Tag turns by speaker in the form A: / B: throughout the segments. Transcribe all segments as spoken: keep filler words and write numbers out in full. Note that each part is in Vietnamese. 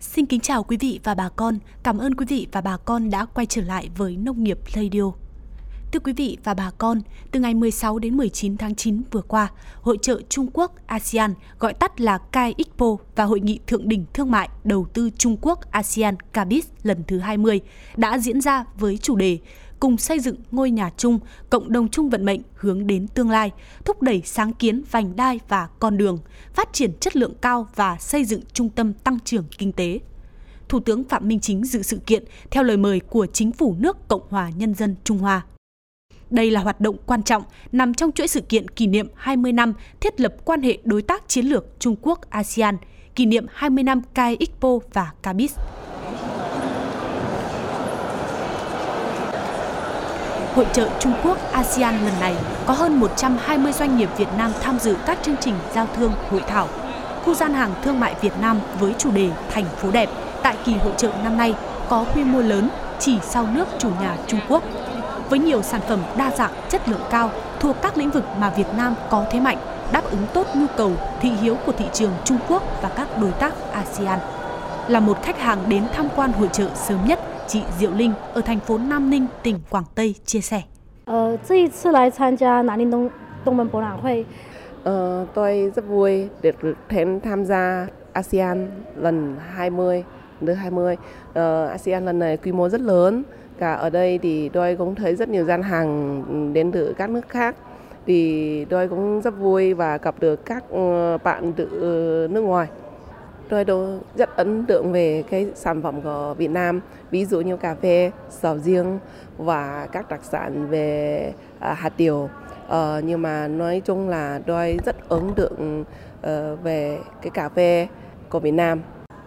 A: Xin kính chào quý vị và bà con. Cảm ơn quý vị và bà con đã quay trở lại với Nông nghiệp Radio. Thưa quý vị và bà con, từ ngày mười sáu đến mười chín tháng chín vừa qua, Hội chợ Trung Quốc a sê an, gọi tắt là ca i Expo và Hội nghị Thượng đỉnh Thương mại Đầu tư Trung Quốc a sê an ca bê i ét lần thứ hai mươi đã diễn ra với chủ đề cùng xây dựng ngôi nhà chung, cộng đồng chung vận mệnh hướng đến tương lai, thúc đẩy sáng kiến vành đai và con đường, phát triển chất lượng cao và xây dựng trung tâm tăng trưởng kinh tế. Thủ tướng Phạm Minh Chính dự sự kiện theo lời mời của Chính phủ nước Cộng hòa Nhân dân Trung Hoa. Đây là hoạt động quan trọng nằm trong chuỗi sự kiện kỷ niệm hai mươi năm thiết lập quan hệ đối tác chiến lược Trung Quốc a sê an, kỷ niệm hai mươi năm ca i Expo và ca bê i ét. Hội chợ Trung Quốc a sê an lần này có hơn một trăm hai mươi doanh nghiệp Việt Nam tham dự các chương trình giao thương, hội thảo. Khu gian hàng thương mại Việt Nam với chủ đề Thành phố đẹp tại kỳ hội chợ năm nay có quy mô lớn chỉ sau nước chủ nhà Trung Quốc. Với nhiều sản phẩm đa dạng, chất lượng cao thuộc các lĩnh vực mà Việt Nam có thế mạnh, đáp ứng tốt nhu cầu, thị hiếu của thị trường Trung Quốc và các đối tác a sê an. Là một khách hàng đến tham quan hội chợ sớm nhất, chị Diệu Linh ở thành phố Nam Ninh, tỉnh Quảng Tây chia sẻ.
B: Ờ,
C: Ờ, tôi rất vui được đến tham gia a sê an lần hai mươi. Ờ, a sê an lần này quy mô rất lớn. Cả ở đây thì tôi cũng thấy rất nhiều gian hàng đến từ các nước khác. Thì tôi cũng rất vui và gặp được các bạn từ nước ngoài. Tôi rất ấn tượng về cái sản phẩm của Việt Nam, ví dụ như cà phê, sầu riêng và các đặc sản về hạt điều. Ờ, nhưng mà nói chung là tôi rất ấn tượng uh, về cái cà phê của Việt Nam.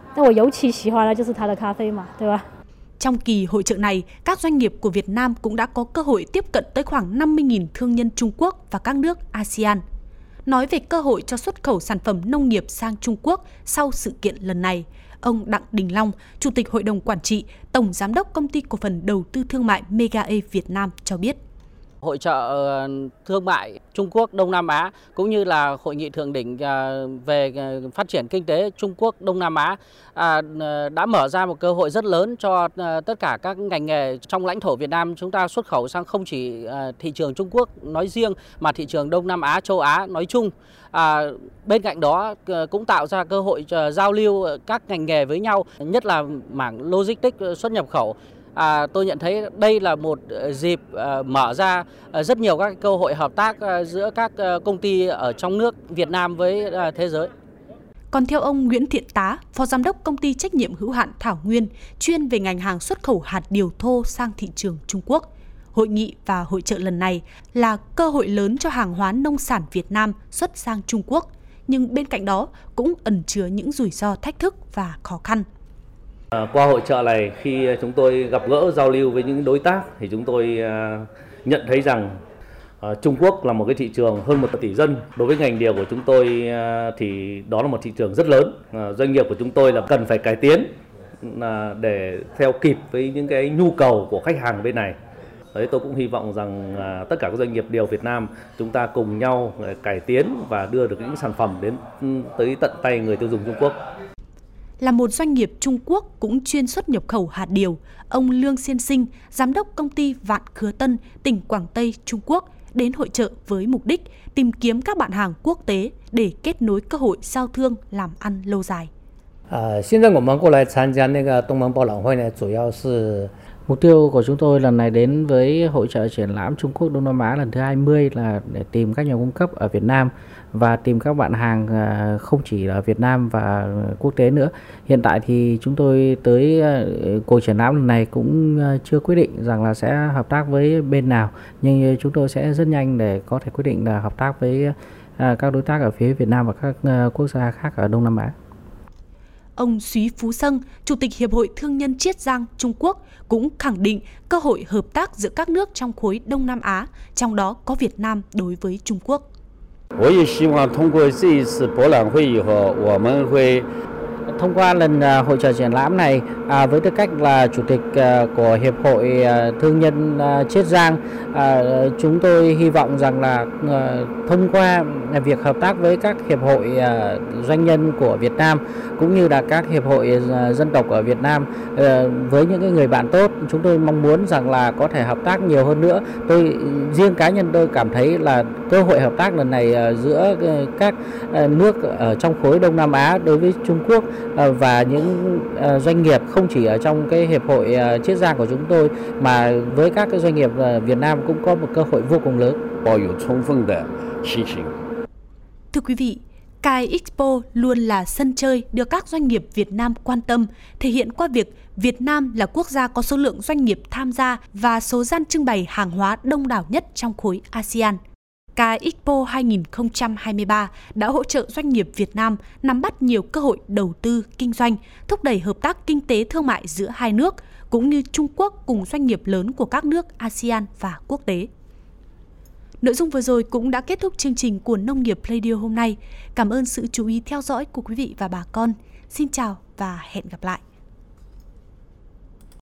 A: Trong kỳ hội chợ này, các doanh nghiệp của Việt Nam cũng đã có cơ hội tiếp cận tới khoảng năm mươi nghìn thương nhân Trung Quốc và các nước a sê an. Nói về cơ hội cho xuất khẩu sản phẩm nông nghiệp sang Trung Quốc sau sự kiện lần này, ông Đặng Đình Long, Chủ tịch Hội đồng Quản trị, Tổng Giám đốc Công ty Cổ phần Đầu tư Thương mại Mega-E Việt Nam cho biết.
D: Hội chợ thương mại Trung Quốc Đông Nam Á cũng như là hội nghị thượng đỉnh về phát triển kinh tế Trung Quốc Đông Nam Á đã mở ra một cơ hội rất lớn cho tất cả các ngành nghề trong lãnh thổ Việt Nam chúng ta xuất khẩu sang không chỉ thị trường Trung Quốc nói riêng mà thị trường Đông Nam Á, châu Á nói chung. À, bên cạnh đó cũng tạo ra cơ hội giao lưu các ngành nghề với nhau, nhất là mảng logistics xuất nhập khẩu. À, tôi nhận thấy đây là một dịp uh, mở ra uh, rất nhiều các cơ hội hợp tác uh, giữa các uh, công ty ở trong nước Việt Nam với uh, thế giới.
A: Còn theo ông Nguyễn Thiện Tá, Phó Giám đốc Công ty Trách nhiệm hữu hạn Thảo Nguyên, chuyên về ngành hàng xuất khẩu hạt điều thô sang thị trường Trung Quốc, hội nghị và hội chợ lần này là cơ hội lớn cho hàng hóa nông sản Việt Nam xuất sang Trung Quốc, nhưng bên cạnh đó cũng ẩn chứa những rủi ro, thách thức và khó khăn.
E: À, qua hội chợ này, khi chúng tôi gặp gỡ giao lưu với những đối tác thì chúng tôi uh, nhận thấy rằng uh, Trung Quốc là một cái thị trường hơn một tỷ dân. Đối với ngành điều của chúng tôi uh, thì đó là một thị trường rất lớn. Uh, doanh nghiệp của chúng tôi là cần phải cải tiến uh, để theo kịp với những cái nhu cầu của khách hàng bên này. Đấy, tôi cũng hy vọng rằng uh, tất cả các doanh nghiệp điều Việt Nam chúng ta cùng nhau uh, cải tiến và đưa được những sản phẩm đến um, tới tận tay người tiêu dùng Trung Quốc.
A: Là một doanh nghiệp Trung Quốc cũng chuyên xuất nhập khẩu hạt điều, ông Lương Xiên Sinh, Giám đốc Công ty Vạn Khứa Tân, tỉnh Quảng Tây, Trung Quốc, đến hội chợ với mục đích tìm kiếm các bạn hàng quốc tế để kết nối cơ hội giao thương làm ăn lâu dài.
F: Mục tiêu của chúng tôi lần này đến với hội chợ triển lãm Trung Quốc Đông Nam Á lần thứ hai mươi là để tìm các nhà cung cấp ở Việt Nam và tìm các bạn hàng không chỉ ở Việt Nam và quốc tế nữa. Hiện tại thì chúng tôi tới cuộc triển lãm lần này cũng chưa quyết định rằng là sẽ hợp tác với bên nào, nhưng chúng tôi sẽ rất nhanh để có thể quyết định là hợp tác với các đối tác ở phía Việt Nam và các quốc gia khác ở Đông Nam Á.
A: Ông Súy Phú Sâng, Chủ tịch Hiệp hội Thương nhân Chiết Giang Trung Quốc cũng khẳng định cơ hội hợp tác giữa các nước trong khối Đông Nam Á, trong đó có Việt Nam đối với Trung Quốc.
F: Thông qua lần hội chợ triển lãm này, À, với tư cách là chủ tịch à, của Hiệp hội à, Thương nhân à, Chiết Giang, à, chúng tôi hy vọng rằng là à, thông qua việc hợp tác với các hiệp hội à, doanh nhân của Việt Nam cũng như là các hiệp hội à, dân tộc ở Việt Nam, à, với những cái người bạn tốt, chúng tôi mong muốn rằng là có thể hợp tác nhiều hơn nữa. Tôi riêng cá nhân tôi cảm thấy là cơ hội hợp tác lần này à, giữa các à, nước ở trong khối Đông Nam Á đối với Trung Quốc à, và những à, doanh nghiệp không chỉ ở trong cái hiệp hội uh, Chiết Giang của chúng tôi mà với các cái doanh nghiệp uh, Việt Nam cũng có một cơ hội vô cùng lớn.
A: Thưa quý vị, Kai Expo luôn là sân chơi được các doanh nghiệp Việt Nam quan tâm, thể hiện qua việc Việt Nam là quốc gia có số lượng doanh nghiệp tham gia và số gian trưng bày hàng hóa đông đảo nhất trong khối a sê an. Kai Expo hai không hai ba đã hỗ trợ doanh nghiệp Việt Nam nắm bắt nhiều cơ hội đầu tư, kinh doanh, thúc đẩy hợp tác kinh tế thương mại giữa hai nước, cũng như Trung Quốc cùng doanh nghiệp lớn của các nước a sê an và quốc tế. Nội dung vừa rồi cũng đã kết thúc chương trình của Nông nghiệp Radio hôm nay. Cảm ơn sự chú ý theo dõi của quý vị và bà con. Xin chào và hẹn gặp lại!